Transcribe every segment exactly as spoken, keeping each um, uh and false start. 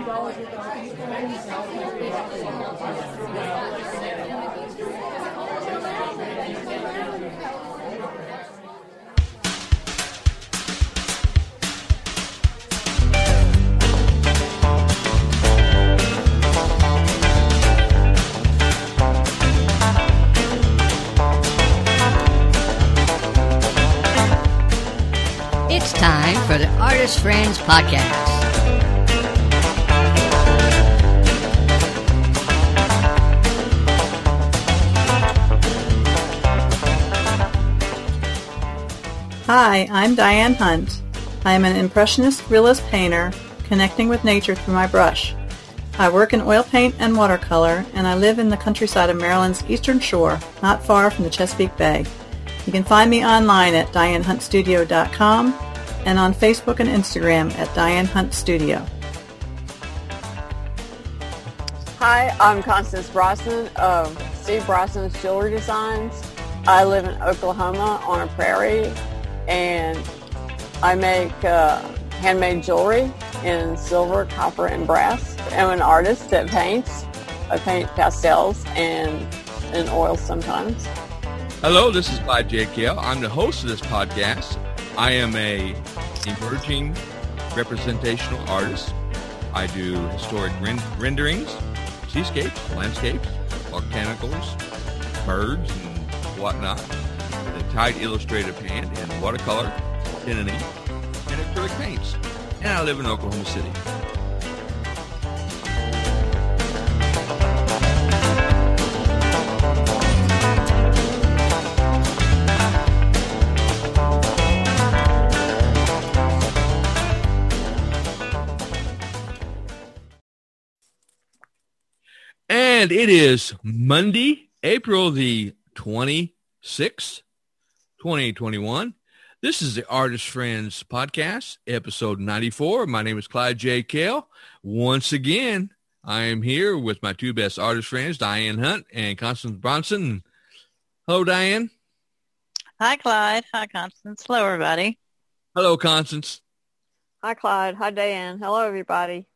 It's time for the Artist Friends Podcast. Hi, I'm Diane Hunt. I am an impressionist realist painter connecting with nature through my brush. I work in oil paint and watercolor, and I live in the countryside of Maryland's Eastern Shore, not far from the Chesapeake Bay. You can find me online at diane hunt studio dot com and on Facebook and Instagram at Diane Hunt Studio. Hi, I'm Constance Brosnan of Steve Brosnan's Jewelry Designs. I live in Oklahoma on a prairie, and I make uh, handmade jewelry in silver, copper, and brass. I'm an artist that paints. I paint pastels and in oils sometimes. Hello, this is Clyde J. Kale. I'm the host of this podcast. I am a emerging representational artist. I do historic rend- renderings, seascapes, landscapes, volcanicals, birds, and whatnot, with a tight illustrative hand in watercolor, pen and ink, and acrylic paints. And I live in Oklahoma City. And it is Monday, April the twenty-sixth, twenty twenty-one. This is the Artist Friends Podcast, episode ninety-four. My name is Clyde J. Kale. Once again, I am here with my two best artist friends, Diane Hunt and Constance Bronson. Hello, Diane. Hi, Clyde. Hi, Constance. Hello, everybody. Hello, Constance. Hi, Clyde. Hi, Diane. Hello, everybody.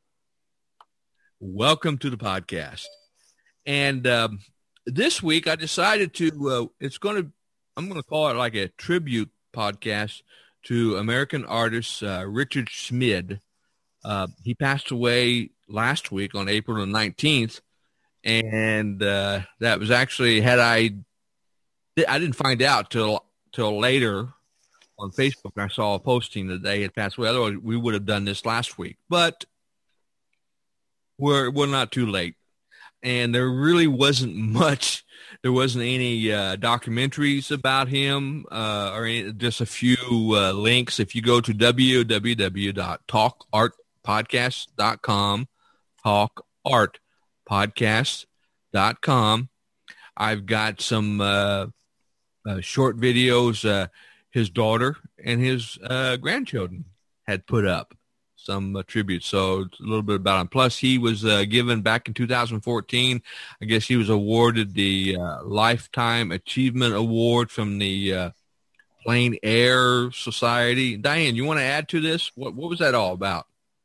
Welcome to the podcast. And um, this week I decided to, uh, it's going to, I'm going to call it like a tribute podcast to American artist uh, Richard Schmid. Uh, he passed away last week on April the nineteenth. And uh, that was actually, had I, I didn't find out till, till later on Facebook. I saw a posting that they had passed away. Otherwise, we would have done this last week. But we're, we're not too late. And there really wasn't much. There wasn't any uh, documentaries about him uh, or any, just a few uh, links. If you go to w w w dot talk art podcast dot com, talk art podcast dot com, I've got some uh, uh, short videos uh, his daughter and his uh, grandchildren had put up. Some uh, tributes. So it's a little bit about him. Plus, he was uh, given back in two thousand fourteen, I guess he was awarded the uh, Lifetime Achievement Award from the uh, Plain Air Society. Diane, you want to add to this? What, what was that all about?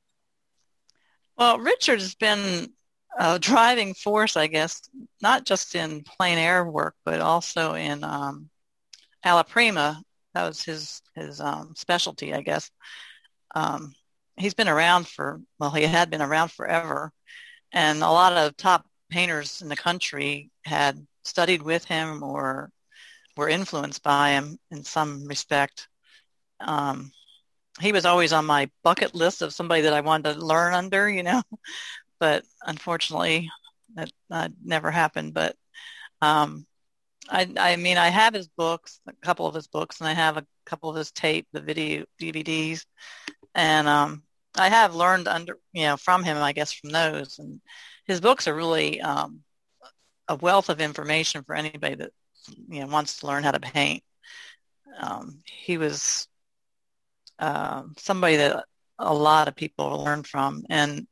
Well, Richard has been a driving force, I guess, not just in plein air work, but also in um, alla prima. That was his, his um, specialty, I guess. Um, He's been around for, well, he had been around forever. And a lot of top painters in the country had studied with him or were influenced by him in some respect. Um, he was always on my bucket list of somebody that I wanted to learn under, you know, but unfortunately that, that never happened. But um, I, I mean, I have his books, a couple of his books, and I have a couple of his tape, the video D V Ds. And um, I have learned under, you know, from him, I guess, from those. And his books are really um, a wealth of information for anybody that, you know, wants to learn how to paint. Um, he was uh, somebody that a lot of people learn from. And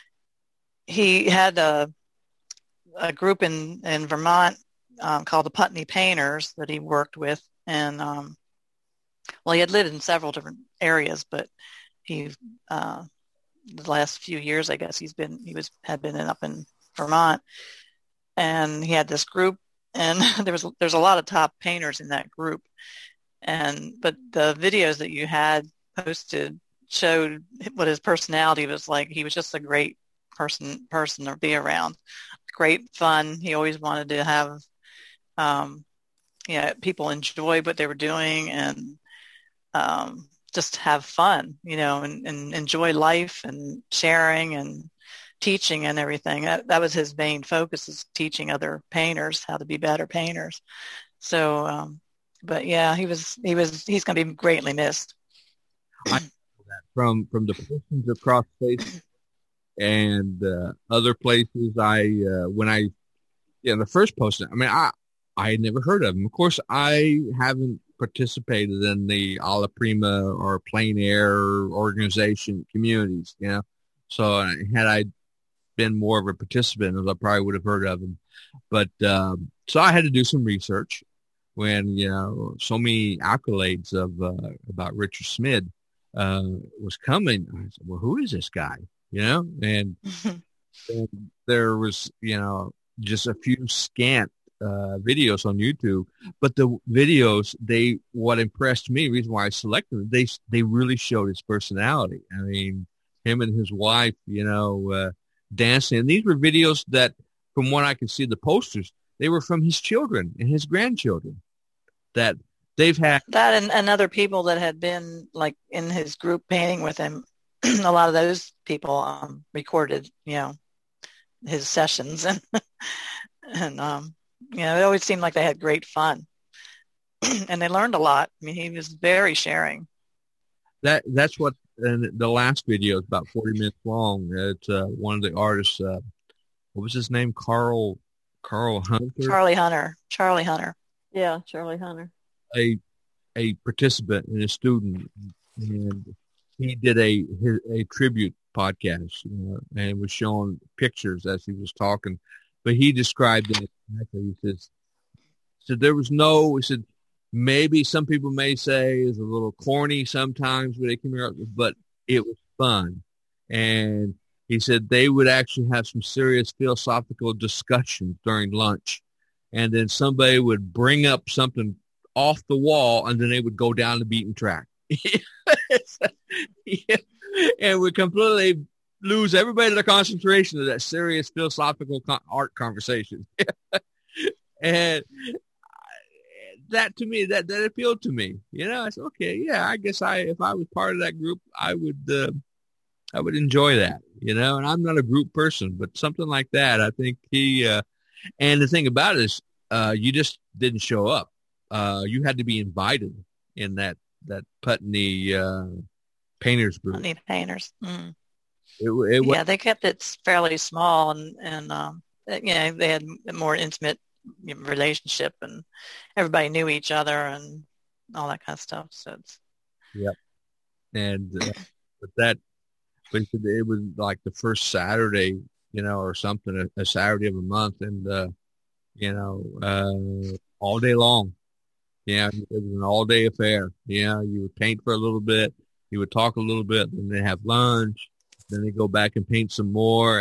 he had a, a group in, in Vermont um, called the Putney Painters that he worked with. And, um, well, he had lived in several different areas, but he uh, the last few years, I guess he's been, he was, had been up in Vermont, and he had this group, and there was, there's a lot of top painters in that group. And, but the videos that you had posted showed what his personality was like. He was just a great person, person to be around. Great fun. He always wanted to have, um, you know, people enjoy what they were doing, and, um, just have fun, you know, and, and enjoy life and sharing and teaching and everything. That, that was his main focus, is teaching other painters how to be better painters. So, um, but yeah, he was, he was, he's going to be greatly missed. I from, from the persons across Facebook and uh, other places, I, uh, when I, yeah, the first post, I mean, I, I had never heard of him. Of course, I haven't participated in the Alla Prima or plein air organization communities, you know. So had I been more of a participant, I probably would have heard of him. But um, so I had to do some research when, you know, so many accolades of uh, about Richard Smid uh, was coming. I said, well, who is this guy? You know, and, and there was, you know, just a few scant uh videos on YouTube, but the videos, they, what impressed me, reason why I selected them, they they really showed his personality. I mean, him and his wife, you know, uh dancing, and these were videos that, from what I could see, the posters, they were from his children and his grandchildren that they've had. That and, and other people that had been like in his group painting with him. A lot of those people um recorded, you know, his sessions, and and um you know, it always seemed like they had great fun, and they learned a lot. I mean, he was very sharing. That that's what, and the last video is about forty minutes long. It's uh, one of the artists. Uh, what was his name? Carl Carl Hunter. Charlie Hunter. Charlie Hunter. Yeah, Charlie Hunter. A a participant and a student, and he did a his, a tribute podcast, you know, and was showing pictures as he was talking. But he described it exactly. He says, so there was no, he said, maybe some people may say it's a little corny sometimes when they come here, but it was fun. And he said they would actually have some serious philosophical discussions during lunch. And then somebody would bring up something off the wall, and then they would go down the beaten track. Yeah. And we completely lose everybody their concentration of that serious philosophical con- art conversation. And that, to me, that, that appealed to me. You know, I said, okay, yeah, I guess I, if I was part of that group, I would, uh, I would enjoy that, you know, and I'm not a group person, but something like that, I think he, uh, and the thing about it is, uh, you just didn't show up. Uh, you had to be invited in that, that Putney, uh, painters group. Putney painters. Mm. It, it yeah, they kept it fairly small, and and um, you know, they had a more intimate relationship, and everybody knew each other and all that kind of stuff. So it's yep. And uh, but that, but it was like the first Saturday, you know, or something, a, a Saturday of a month, and uh, you know, uh, all day long. Yeah, it was an all day affair. Yeah, you would paint for a little bit, you would talk a little bit, then they have lunch. Then they go back and paint some more.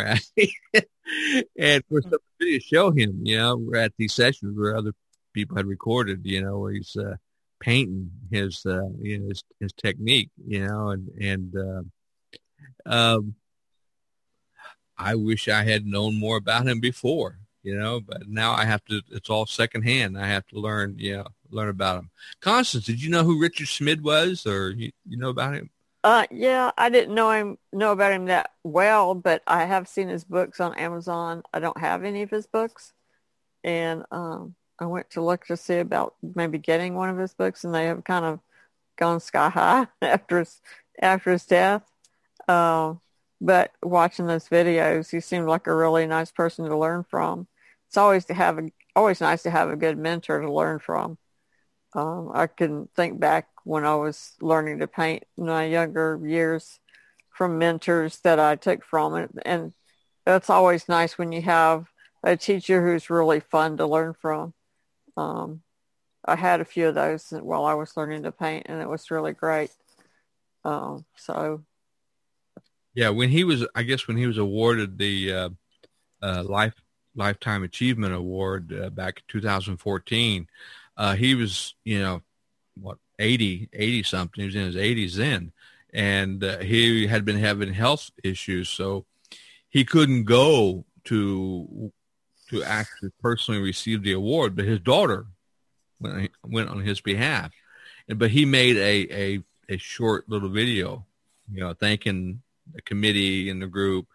And for some to show him, you know, we're at these sessions where other people had recorded, you know, where he's uh, painting his, uh, you know, his, his technique, you know, and, and, uh, um, I wish I had known more about him before, you know, but now I have to, it's all secondhand. I have to learn, you know, learn about him. Constance, did you know who Richard Smid was, or you, you know about him? Uh, yeah, I didn't know him, know about him that well, but I have seen his books on Amazon. I don't have any of his books, and um, I went to look to see about maybe getting one of his books, and they have kind of gone sky high after his after his death. Uh, but watching those videos, he seemed like a really nice person to learn from. It's always to have a, always nice to have a good mentor to learn from. Um, I can think back when I was learning to paint in my younger years from mentors that I took from it. And that's always nice when you have a teacher who's really fun to learn from. Um, I had a few of those while I was learning to paint, and it was really great. Um, so. Yeah, when he was, I guess when he was awarded the uh, uh, Life Lifetime Achievement Award uh, back in two thousand fourteen, uh, he was, you know, what, eighty, eighty something. He was in his eighties then. And uh, he had been having health issues, so he couldn't go to to actually personally receive the award. But his daughter went, went on his behalf. And, but he made a, a, a short little video, you know, thanking the committee and the group.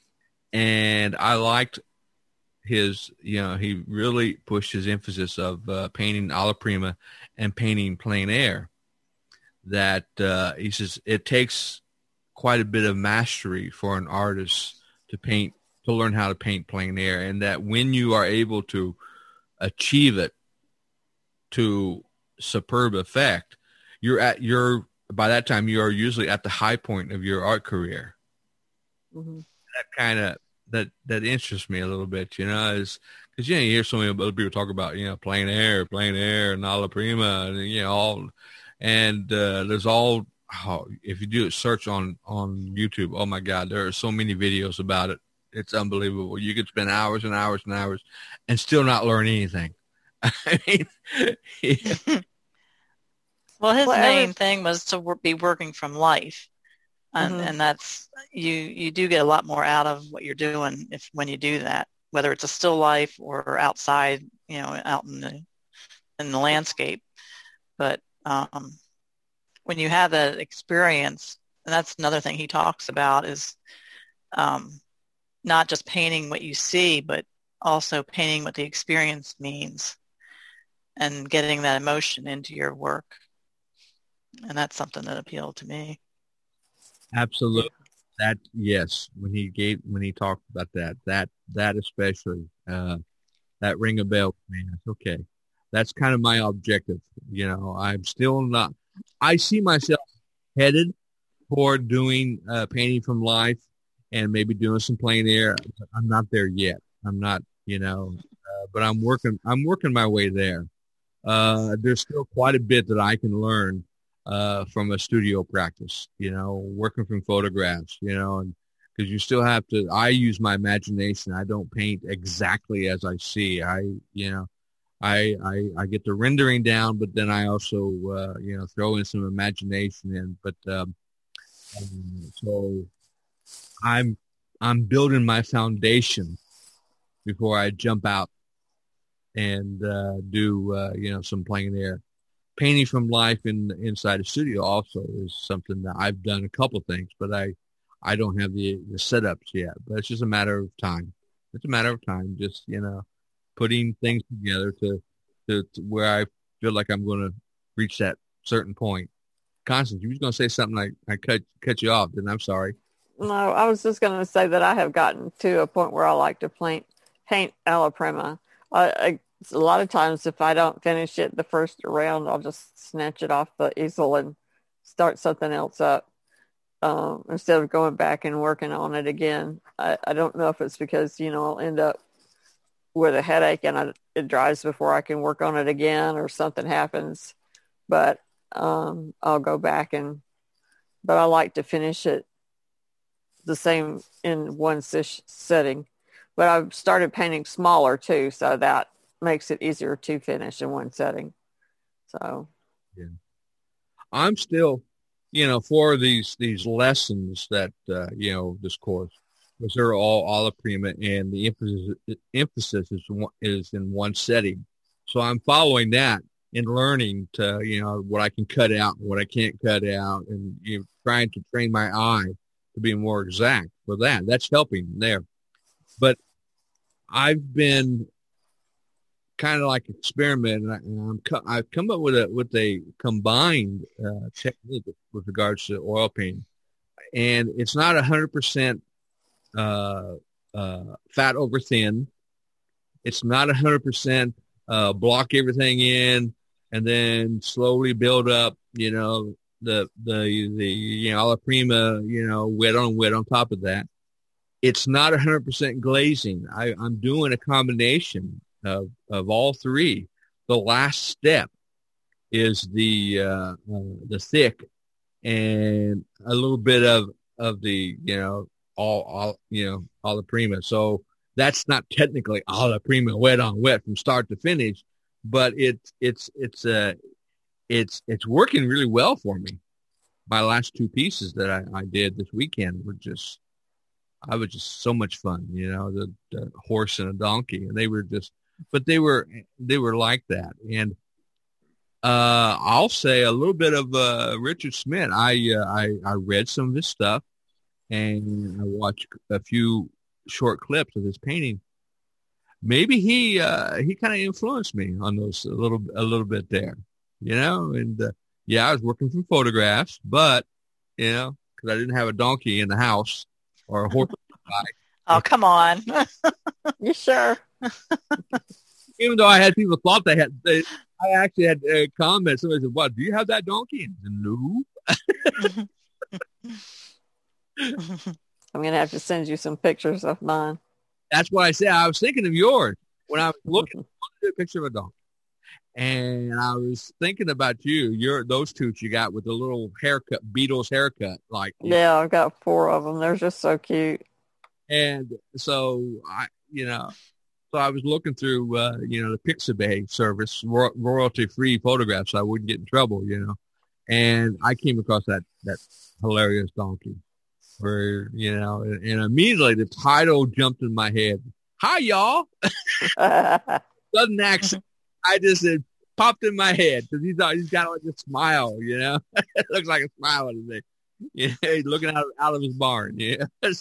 And I liked his, you know, he really pushed his emphasis of uh, painting alla prima and painting plein air. That uh, he says it takes quite a bit of mastery for an artist to paint, to learn how to paint plein air. And that when you are able to achieve it to superb effect, you're at your, by that time, you are usually at the high point of your art career. Mm-hmm. That kind of, that, that interests me a little bit, you know, is because, you know, you hear so many other people talk about, you know, plein air, plein air, and alla prima, and, you know, all, and uh, there's all, oh, if you do a search on, on YouTube, oh my God, there are so many videos about it. It's unbelievable. You could spend hours and hours and hours and still not learn anything. I mean, yeah. Well, his Well, main every- thing was to wor- be working from life. And, Mhm. and that's, you, you do get a lot more out of what you're doing if, when you do that, whether it's a still life or outside, you know, out in the, in the landscape. But, um, when you have that experience, and that's another thing he talks about is, um, not just painting what you see, but also painting what the experience means and getting that emotion into your work. And that's something that appealed to me. Absolutely. That, yes, when he gave, when he talked about that, that, that especially, uh, that ring a bell, man. Okay. That's kind of my objective. You know, I'm still not, I see myself headed toward doing, uh, painting from life and maybe doing some plein air. I'm not there yet. I'm not, you know, uh, but I'm working, I'm working my way there. Uh, there's still quite a bit that I can learn uh, from a studio practice, you know, working from photographs, you know, and because you still have to, I use my imagination. I don't paint exactly as I see. I, you know, I, I, I get the rendering down, but then I also, uh, you know, throw in some imagination in, but, um, um, so I'm, I'm building my foundation before I jump out and, uh, do, uh, you know, some plein air. Painting from life in inside a studio also is something that I've done a couple of things, but I, I don't have the, the setups yet, but it's just a matter of time. It's a matter of time. Just, you know, putting things together to, to, to where I feel like I'm going to reach that certain point. Constance, you was going to say something like I cut, cut you off, then I'm sorry. No, I was just going to say that I have gotten to a point where I like to paint, paint alla prima. I, I, a lot of times if I don't finish it the first round, I'll just snatch it off the easel and start something else up um, instead of going back and working on it again. I, I don't know if it's because, you know, I'll end up with a headache and I, it dries before I can work on it again or something happens, but um, I'll go back and, but I like to finish it the same in one sish setting. But I've started painting smaller too, so that makes it easier to finish in one setting. So, yeah, I'm still, you know, for these these lessons that uh, you know, this course, because they're all alla prima, and the emphasis emphasis is is in one setting. So I'm following that and learning to, you know, what I can cut out, and what I can't cut out, and you know, trying to train my eye to be more exact for that. That's helping there. But I've been kind of like experimenting, and I'm, I've come up with a with a combined uh, technique with regards to oil painting, and it's not a hundred percent uh, uh, fat over thin. It's not a hundred percent block everything in and then slowly build up. You know, the the the you know alla prima, you know, wet on wet on top of that. It's not a hundred percent glazing. I, I'm doing a combination of of all three. The last step is the uh, uh, the thick and a little bit of of the, you know, all, all, you know, alla prima. So that's not technically alla prima wet on wet from start to finish, but it's, it's, it's, uh, it's, it's working really well for me. My last two pieces that I, I did this weekend were just, I was just so much fun, you know, the, the horse and a donkey, and they were just, but they were, they were like that. And, uh, I'll say a little bit of, uh, Richard Smith. I, uh, I, I read some of his stuff, and I watched a few short clips of his painting. Maybe he, uh, he kind of influenced me on those a little, a little bit there, you know, and, uh, yeah, I was working from photographs, but, you know, because I didn't have a donkey in the house or a horse. Oh, come on. You sure? Even though I had people thought they had, they, I actually had uh, comments. Somebody said, "What? Do you have that donkey?" And I said, no. I'm going to have to send you some pictures of mine. That's what I said. I was thinking of yours when I was looking at a picture of a donkey. And I was thinking about you, your those toots you got with the little haircut, Beatles haircut, like yeah, I've got four of them. They're just so cute. And so I, you know, so I was looking through, uh, you know, the Pixabay service, ro- royalty-free photographs, so I wouldn't get in trouble, you know. And I came across that that hilarious donkey, where you know, and, and immediately the title jumped in my head. Hi, y'all. Sudden accent. I just said, popped in my head because he's he's got like a smile, you know. It looks like a smile on his face. Yeah, he's looking out out of his barn. Yeah, it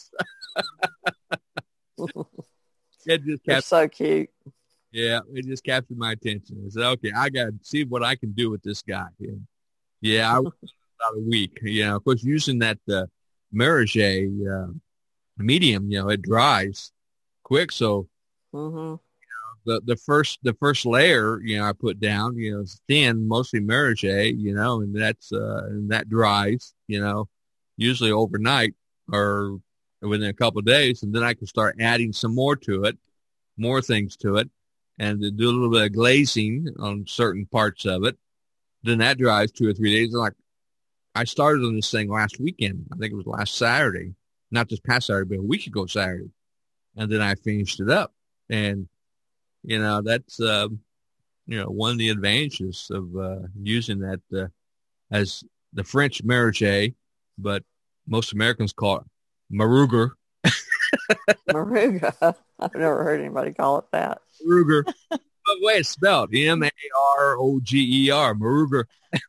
just They're kept, so cute. yeah, it just captured my attention. I said, okay, I got to see what I can do with this guy. Yeah, yeah I was about a week. You know, of course, using that uh, Miraget uh, medium, you know, it dries quick, so. Mm-hmm. The the first the first layer, you know, I put down, you know, it's thin, mostly Miraget, you know, and that's uh, and that dries, you know, usually overnight or within a couple of days, and then I can start adding some more to it, more things to it, and to do a little bit of glazing on certain parts of it. Then that dries two or three days. Like I started on this thing last weekend. I think it was last Saturday, not this past Saturday, but a week ago Saturday, and then I finished it up. And you know, that's, uh, you know, one of the advantages of uh, using that uh, as the French Miraget, but most Americans call it Maruger. Maruga. I've never heard anybody call it that. Maruger. But the way it's spelled, M A R O G E R, Maruger.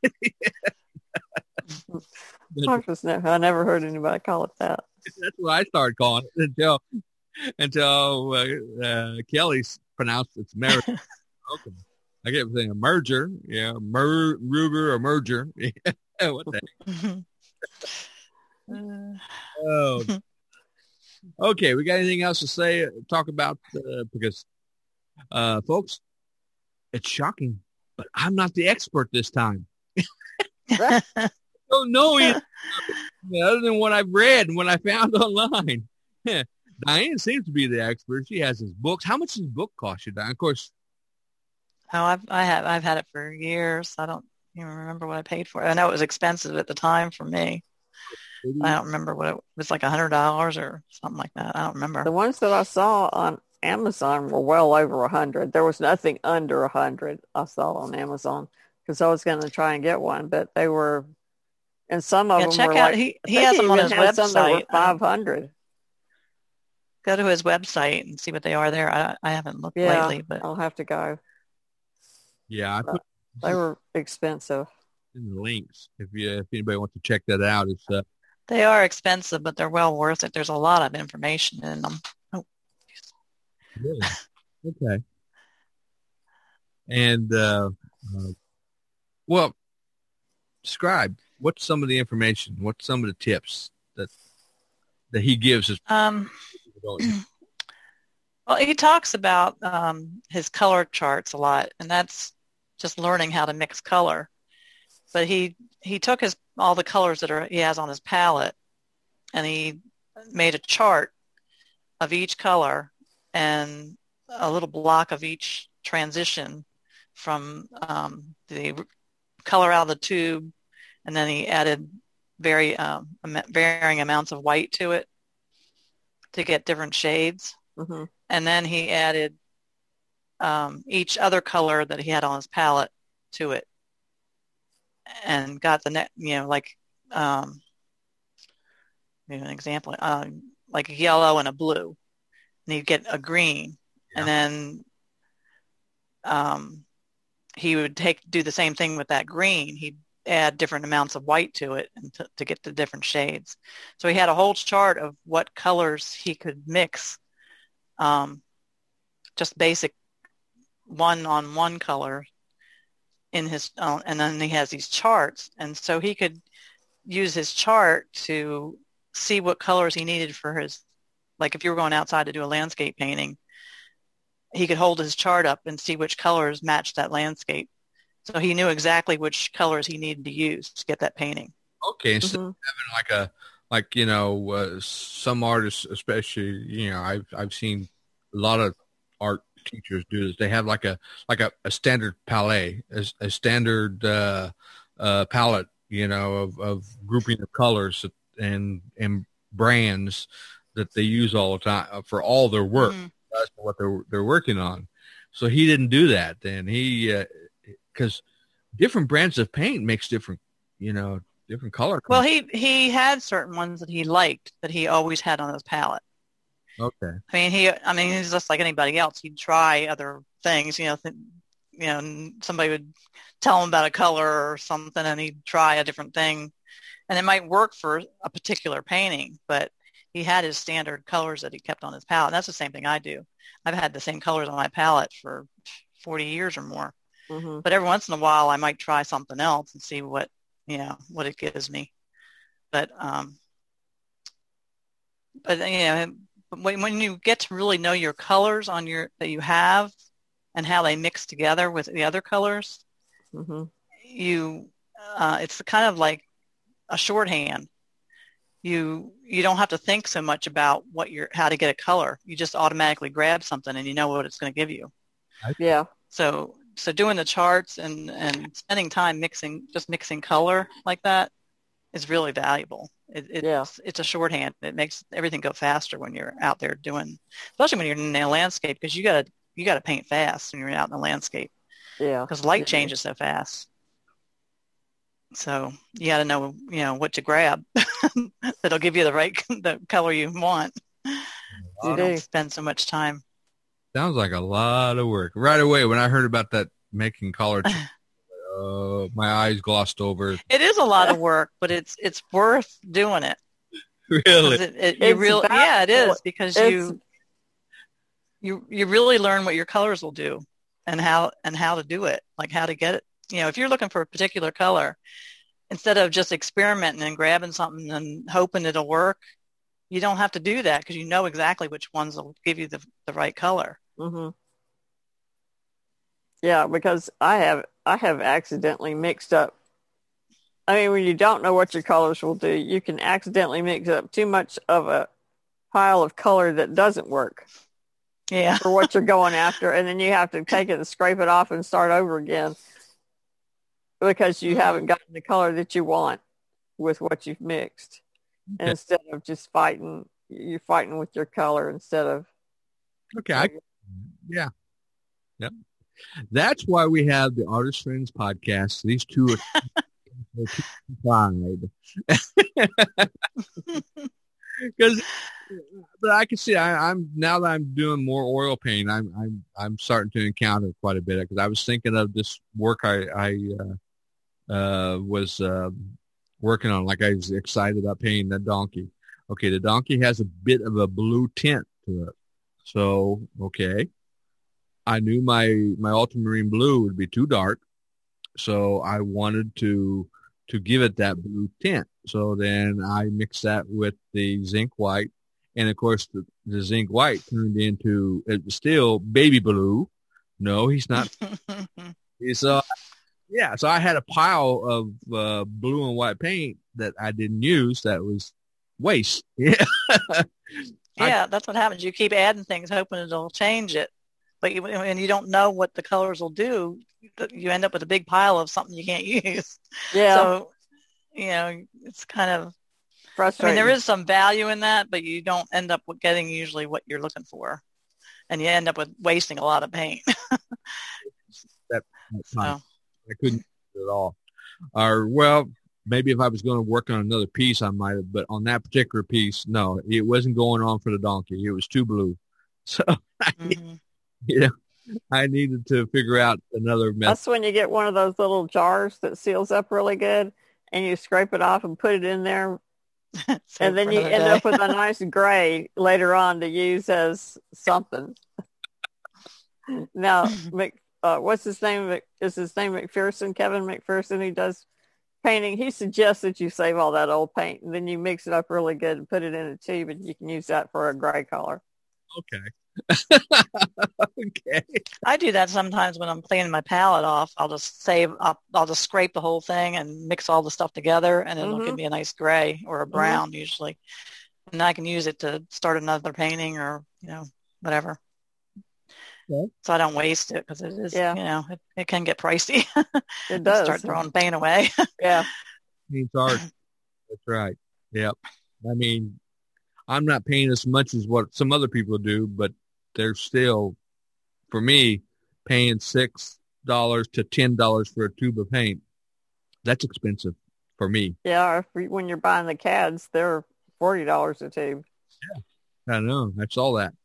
I, just never, I never heard anybody call it that. That's what I started calling it until until uh, uh, Kelly's pronounced it's marriage. Okay. I get saying a merger, yeah, mer Ruger or merger. Yeah, what the heck? Oh, okay. We got anything else to say? Talk about uh, because, uh, folks, it's shocking, but I'm not the expert this time. I don't know anything other than what I've read and what I found online. Diane seems to be the expert. She has his books. How much does his book cost you, Diane? Of course. Oh, I've I have I've had it for years. I don't even remember what I paid for it. I know it was expensive at the time for me. I don't remember what it, it was like a hundred dollars or something like that. I don't remember. The ones that I saw on Amazon were well over a hundred. There was nothing under a hundred I saw on Amazon because I was going to try and get one, but they were, and some of yeah, them check were out, like he, he has them on his website. Some that were five hundred. Go to his website and see what they are there. I, I haven't looked Yeah, lately, but I'll have to go. Yeah, I put They were expensive. in the links if you if anybody wants to check that out. It's uh, they are expensive, but they're well worth it. There's a lot of information in them. Oh. Really? Okay. And uh, uh, well, describe what's some of the information. What's some of the tips that that he gives us? Um. Well, he talks about um, his color charts a lot, and that's just learning how to mix color. But he he took his all the colors that are he has on his palette, and he made a chart of each color and a little block of each transition from um, the color out of the tube, and then he added very um, varying amounts of white to it to get different shades. Mm-hmm. And then he added um, each other color that he had on his palette to it, and got the net, you know, like um, give an example, um, like a yellow and a blue, and he'd get a green, yeah. and then um, he would take do the same thing with that green. He'd add different amounts of white to it and to, to get the different shades. So he had a whole chart of what colors he could mix, um, just basic one on one color in his, uh, and then he has these charts. And so he could use his chart to see what colors he needed for his, like if you were going outside to do a landscape painting, he could hold his chart up and see which colors matched that landscape. So he knew exactly which colors he needed to use to get that painting. Okay, instead Mm-hmm. of having like a, like, you know, uh, some artists, especially, you know, I've I've seen a lot of art teachers do this. They have like a like a, a standard palette, a, a standard uh, uh, palette, you know, of, of grouping of colors and and brands that they use all the time for all their work. Mm-hmm. That's what they're they're working on. So he didn't do that. Then he. Uh, Because different brands of paint makes different, you know, different color. Well, he he had certain ones that he liked that he always had on his palette. Okay. I mean, he, I mean, he's just like anybody else. He'd try other things, you know, th- you know, somebody would tell him about a color or something, and he'd try a different thing, and it might work for a particular painting, but he had his standard colors that he kept on his palette. And that's the same thing I do. I've had the same colors on my palette for forty years or more. Mm-hmm. But every once in a while, I might try something else and see what, you know, what it gives me. But, um, but you know, when, when you get to really know your colors on your that you have and how they mix together with the other colors, Mm-hmm. you, uh, it's kind of like a shorthand. You you don't have to think so much about what you're how to get a color. You just automatically grab something and you know what it's going to give you. Yeah. So. So doing the charts and, and spending time mixing, just mixing color like that is really valuable. It, it's, Yeah. it's a shorthand. It makes everything go faster when you're out there doing, especially when you're in a landscape, because you got to you got to paint fast when you're out in the landscape Yeah. because light Yeah. changes so fast. So you got to know, you know, what to grab that'll give you the right the color you want. You So do. don't spend so much time. Sounds like a lot of work. Right away, when I heard about that making color, uh, my eyes glossed over. It is a lot of work, but it's it's worth doing it. 'Cause Really? It, it, you It's real, yeah, it is valuable. because It's- you you you really learn what your colors will do and how and how to do it, like how to get it. You know, if you're looking for a particular color, instead of just experimenting and grabbing something and hoping it'll work, you don't have to do that because you know exactly which ones will give you the the right color. Mm-hmm. Yeah, because I have I have accidentally mixed up. I mean, when you don't know what your colors will do, you can accidentally mix up too much of a pile of color that doesn't work Yeah. for what you're going after, and then you have to take it and scrape it off and start over again because you haven't gotten the color that you want with what you've mixed. And Okay. instead of just fighting, you're fighting with your color instead of. Okay. I, yeah. Yep. That's why we have the Artist Friends podcast. These two are fine. Because, but I can see I, I'm now that I'm doing more oil paint, I'm I'm I'm starting to encounter quite a bit because I was thinking of this work I I uh, uh, was uh, working on. Like I was excited about painting the donkey. Okay, the donkey has a bit of a blue tint to it. So, okay, I knew my, my ultramarine blue would be too dark. So I wanted to, to give it that blue tint. So then I mixed that with the zinc white. And of course the, the zinc white turned into, it was still baby blue. No, he's not. So yeah, so I had a pile of uh, blue and white paint that I didn't use that was waste. Yeah. Yeah, that's what happens. You keep adding things, hoping it'll change it, but you, when you don't know what the colors will do, you end up with a big pile of something you can't use. Yeah. So you know, it's kind of Frustrating. I mean, there is some value in that, but you don't end up with getting usually what you're looking for, and you end up with wasting a lot of paint. that, that so. I couldn't do it at all. Or well, maybe if I was going to work on another piece, I might have. But on that particular piece, no, it wasn't going on for the donkey. It was too blue. So, mm-hmm. you know, I needed to figure out another method. That's when you get one of those little jars that seals up really good, and you scrape it off and put it in there. And then you end day. up with a nice gray later on to use as something. Now, Mc, uh, what's his name? Is his name McPherson? Kevin McPherson, who does painting. He suggests that you save all that old paint and then you mix it up really good and put it in a tube, and you can use that for a gray color. Okay. Okay. I do that sometimes when I'm cleaning my palette off. I'll just save up, I'll just scrape the whole thing and mix all the stuff together, and it'll mm-hmm. give me a nice gray or a brown mm-hmm. usually. And I can use it to start another painting or, you know, whatever. Okay. So I don't waste it because it is, yeah. you know, it, it can get pricey. It does. Start throwing paint away. Yeah. Paint's art. That's right. Yep. I mean, I'm not paying as much as what some other people do, but they're still, for me, paying six dollars to ten dollars for a tube of paint. That's expensive for me. Yeah, or if, when you're buying the C A Ds, they're forty dollars a tube. Yeah, I know. I saw that.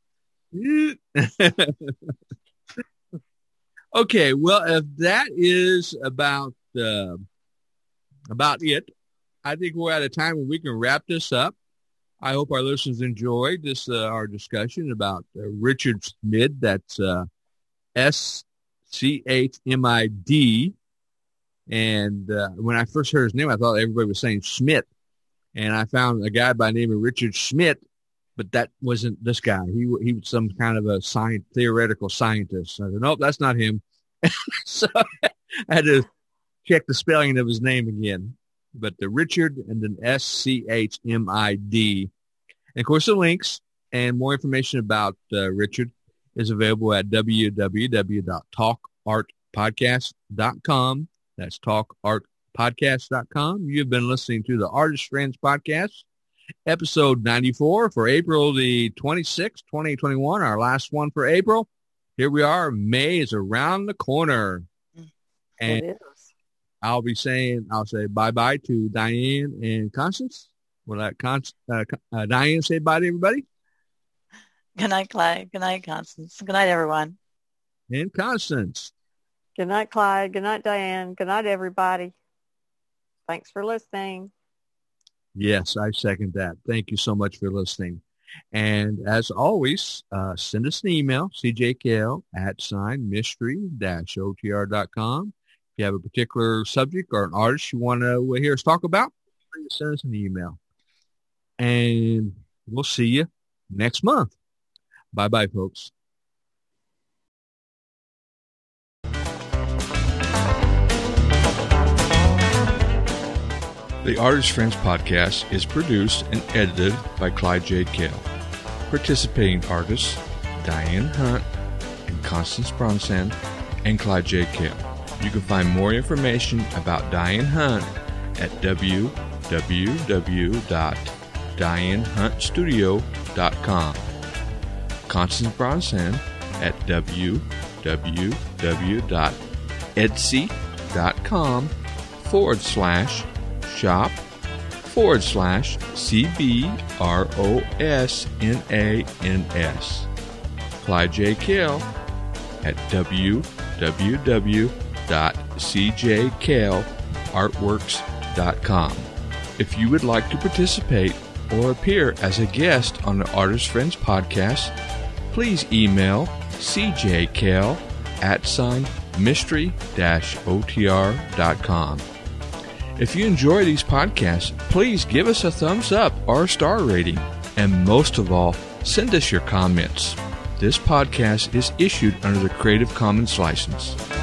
Okay, well, if that is about uh, about it, I think we're at a time when we can wrap this up. I hope our listeners enjoyed this, uh, our discussion about uh, Richard Schmid. That's uh, S C H M I D. And uh, when I first heard his name, I thought everybody was saying Schmidt. And I found a guy by the name of Richard Schmidt, but that wasn't this guy. He he was some kind of a science, theoretical scientist. I said, nope, that's not him. So I had to check the spelling of his name again. But the Richard and then S C H M I D. And, of course, the links and more information about uh, Richard is available at w w w dot talk art podcast dot com. That's talk art podcast dot com. You've been listening to the Artist Friends Podcast, episode ninety-four for April the twenty-sixth, twenty twenty-one, our last one for April. Here we are. May is around the corner. And it is. I'll be saying, I'll say bye-bye to Diane and Constance. Will that Con- uh, uh, Diane say bye to everybody? Good night, Clyde. Good night, Constance. Good night, everyone. And Constance. Good night, Clyde. Good night, Diane. Good night, everybody. Thanks for listening. Yes, I second that. Thank you so much for listening. And as always, uh, send us an email, c j k l at sign mystery dash o t r dot com. If you have a particular subject or an artist you want to hear us talk about, please send us an email. And we'll see you next month. Bye-bye, folks. The Artist Friends Podcast is produced and edited by Clyde J. Kale. Participating artists, Diane Hunt and Constance Bronson and Clyde J. Kale. You can find more information about Diane Hunt at w w w dot diane hunt studio dot com. Constance Bronson at w w w dot etsy dot com forward slash shop forward slash C B R O S N A N S. Clyde J. Kale at w w w dot c j kale artworks dot com. If you would like to participate or appear as a guest on the Artist Friends Podcast, please email cjkale at sign mystery dash o t r dot com. If you enjoy these podcasts, please give us a thumbs up or a star rating. And most of all, send us your comments. This podcast is issued under the Creative Commons license.